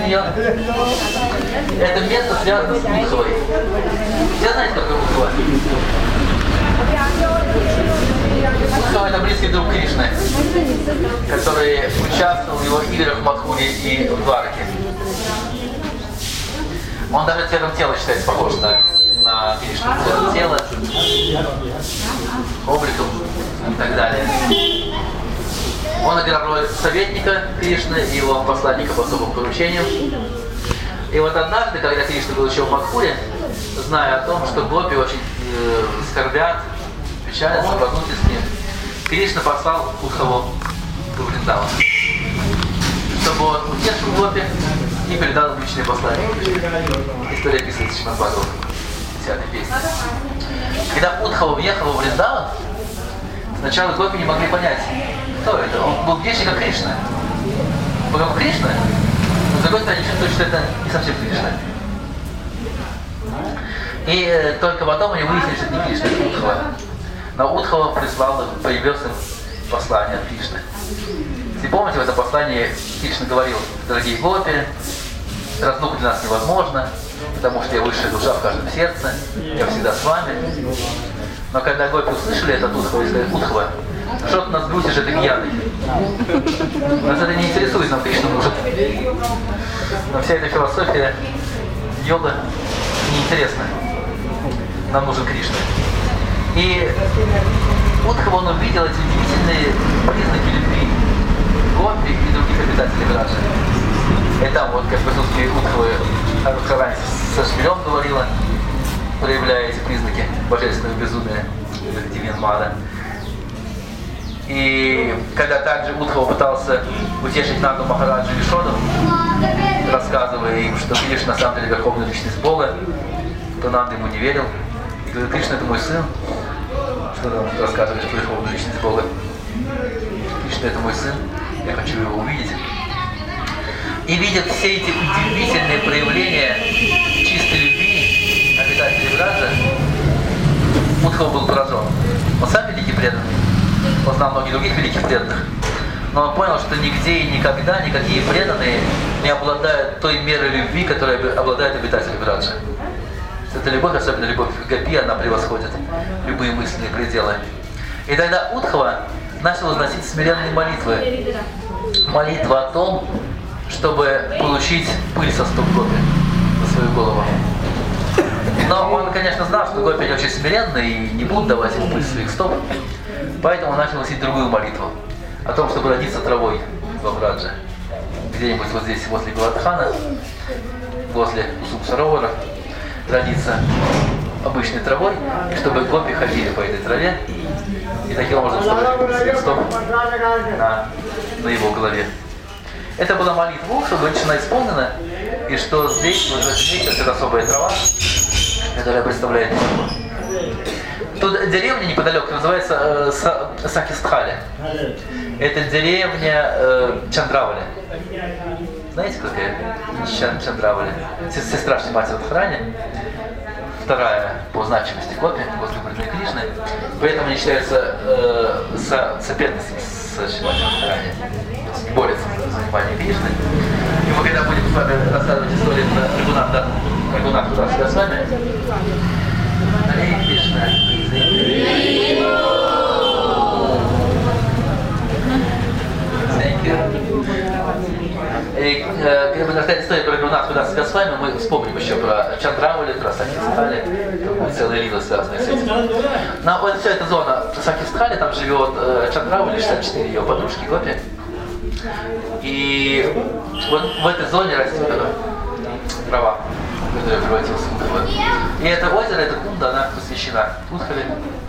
нее. Это место связано с Удховой. Все знаете, как Удхова? Удхова — это близкий друг Кришны, который участвовал в его играх в Мадхуре и в Двараке. Он даже цветом тела считается похож на Кришну. Цветом тела, обликом и так далее. Он играл роль советника Кришны и его посланника по особым поручениям. И вот однажды, когда Кришна был еще в Мадхуре, зная о том, что гопи очень скорбят, печалятся, разлуки с ним, Кришна послал Удхову в Вриндаван, чтобы он утешил гопи и передал им личные послания. История описывается в Шримад Бхагаватам, 10-й песне. Когда Удхова въехал в Вриндаван, сначала гопи не могли понять, кто это. Он был внешне как Кришна. Потом Кришна, но с другой стороны чувствует, что это не совсем Кришна. И только потом они выяснили, что это не Кришна, это Удхова. Но Удхова привез им послание от Кришны. Если помните, в этом послании Кришна говорил: дорогие гопи, разлука для нас невозможна, потому что я высшая душа в каждом сердце, я всегда с вами. Но когда гопи услышали это от Удхова, и сказали: Удхова, что ты нас грузишь этой гьяной? Нас это не интересует, нам Кришна нужен. Но вся эта философия, йога неинтересна. Нам нужен Кришна. И Удхова, он увидел эти удивительные признаки любви гопи и других обитателей Браджи. И там вот, как в присутствии Удховы Радхарани со Шмелем говорила, проявляя эти признаки божественного безумия, Дивьянмада. И когда также Удхова пытался утешить Нанду Махараджу и Шоду, рассказывая им, что Кришна на самом деле верховная личность Бога, то Нанда ему не верил. И говорит: Кришна — это мой сын. Что там рассказывает, что верховная личность Бога? Кришна — это мой сын, я хочу его увидеть. И видя все эти удивительные проявления чистой любви обитателей Браджа, Удхова был поражен. Он сам великий преданный, он знал многих других великих преданных, но он понял, что нигде и никогда никакие преданные не обладают той мерой любви, которой обладают обитатели Браджа. Эта любовь, особенно любовь к гопи, она превосходит любые мысленные пределы. И тогда Удхова начал возносить смиренные молитвы. Молитва о том, чтобы получить пыль со стоп гопи на свою голову. Но он, конечно, знал, что гопи очень смиренные и не будут давать ему пыль своих стоп. Поэтому он начал носить другую молитву о том, чтобы родиться травой во Брадже. Где-нибудь вот здесь, возле Галадхана, возле Субсаровара, родиться обычной травой, и чтобы гопи ходили по этой траве, и таким образом, чтобы своих стоп на его голове. Это была молитва, чтобы была исполнена, и что здесь, вот в этом месте, это особая трава, которая представляет небо. Тут деревня неподалеку называется Сакистхали. Это деревня Чандравали. Знаете, какая Чандравали? Сестра Шримати Радхарани, вторая по значимости гопи, возлюбленной Кришны. Поэтому они считаются соперницами с Шримати Радхарани. Борются за внимание Кришны. И мы когда будем с вами рассказывать историю про Рагунатху Даса с вами, Харе Кришна. И когда мы рассказываем историю про Рагунатху Даса с вами, мы вспомним еще про Чандравали, про Сакистхали, там будет целая лила, связанная с этим. Но вот вся эта зона Сакистхали, там живет Чандравали, 64 ее подружки гопи. И вот в этой зоне растет трава, которая превратилась в Удхову. И это озеро, эта кунда, она посвящена Удхове.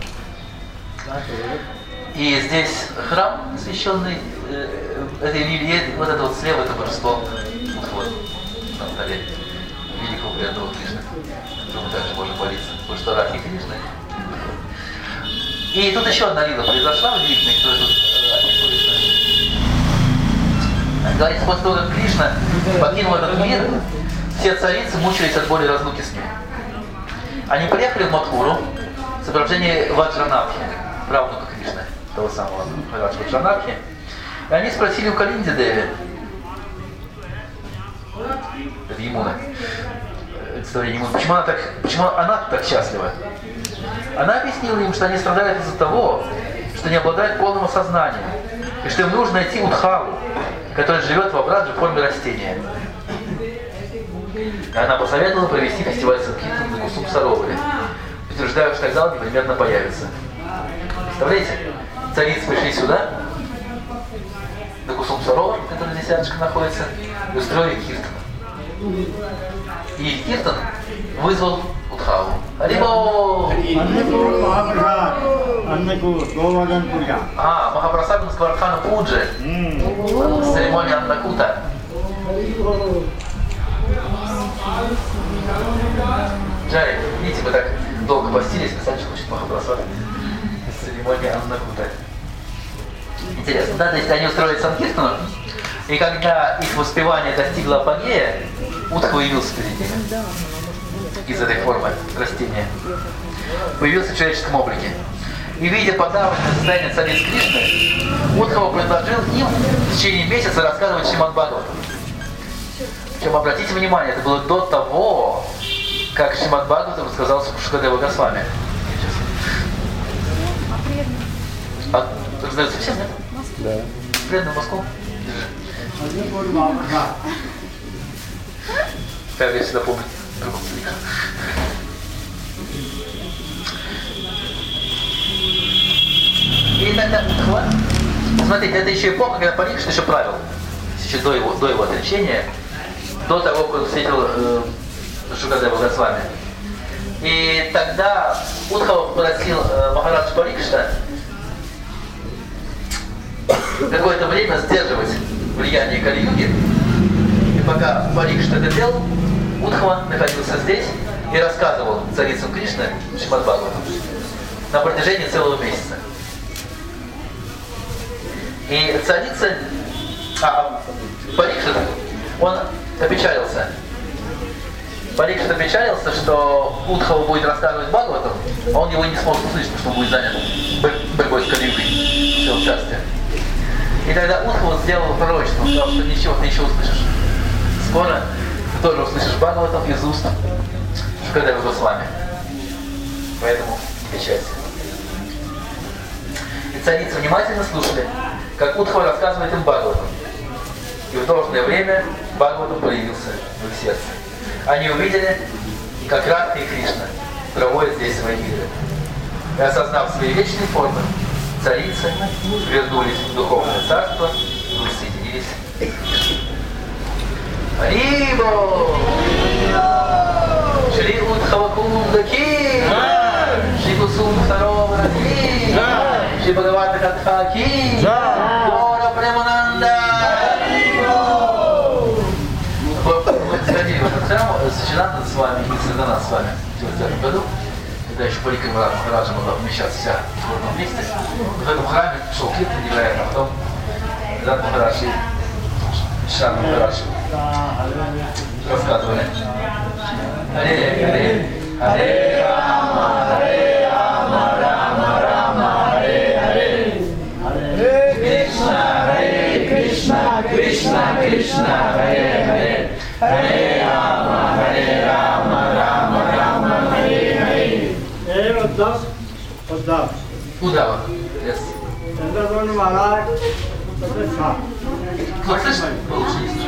И здесь храм, освященный этой лилией, вот это вот слева, это божество Удхова, на алтаре великого преданного Кришны, которому мы также можем молиться, божество Радхи Кришны. И тут еще одна лила произошла, удивительная, которая тут описывается. Говорится, после того, как Кришна покинул этот мир, все царицы мучились от боли разлуки с ним. Они приехали в Мадхуру в сопровождении Ваджранабхи, правнука Кришны, того самого Ваджранабхи. И они спросили у Калинди Деви: Емуна. Почему она так счастлива? Она объяснила им, что они страдают из-за того, что не обладают полным осознанием, и что им нужно найти Удхаву, который живет во Врадже в форме растения. Она посоветовала провести фестиваль Санкиртан на Кусум Сароваре, утверждая, что тогда он непременно появится. Представляете? Царицы пришли сюда, на Кусум Саровар, который здесь рядышком находится, и устроили Киртан. И Киртан вызвал Удхаву. Харибол! Махапрасад на Сквархана Пуджи. Церемония Аннакута. Джай, видите, мы так долго постились, писать, что хочет Махапрасад. Церемония Аннакута. Интересно, да, то есть они устроили Санкиртану, и когда их воспевание достигло апогея, Удхава явился перед ними из этой формы растения. Появился в человеческом облике. И видя подавленное состояние цариц Кришны, Удхава предложил им в течение месяца рассказывать Шримад Бхагаватам. Причем, обратите внимание, это было до того, как Шримад Бхагаватам рассказал Шукадева Госвами. Раздается всем, нет? Да. Преданную Москву. Как я всегда помню. И тогда Удхава, смотрите, это еще эпоха, когда Парикшита еще правил, еще до его отречения, до того, как он встретил Шукадева Госвами. И тогда Удхава попросил Махараджа Парикшита какое-то время сдерживать влияние Кали-юги. И пока Парикшита это делал, Удхава находился здесь и рассказывал царицам Кришны Шримад Бхагаватам на протяжении целого месяца. И царица, Парикшит, он опечалился. Парикшит опечалился, что Удхава будет рассказывать Бхагаватам, а он его не сможет услышать, потому что он будет занят борьбой с Кали-югой в своем царстве. И тогда Удхава сделал пророчество, сказал, что ничего ты еще услышишь. Скоро ты тоже услышишь Бхагаватам из уст Шукадева Госвами. Поэтому не печалься. И царицы внимательно слушали, как Удхава рассказывает им Бхагаватам. И в должное время Бхагаватам появился в их сердце. Они увидели, как Радха и Кришна проводят здесь свои игры. И осознав свои вечные формы, царицы вернулись в духовное царство и воссоединились. Харибол! Шри Удхава Кунда Ки! Шри Кусум Саровара Ки! Шри Бхагавата Катха Ки! Гора Премананда! Мы сходили в этот храм с Чичанандой с вами и с Иданат с вами в 1999 году. Когда еще Парикрама Махараджа могла помещаться вся в одном месте. В этом храме шел Киртан невероятно, а потом Иданат Махарадж и Чичананда Махарадж рассказывали. Харе Харе Рама, Харе Рама, Рама Рама, Харе Харе. Харе Кришна, Кришна Кришна, Харе Харе. Харе Рама, Харе Рама, Рама Рама, Харе Харе. Удава. Yes. Вот слышно? Получилось.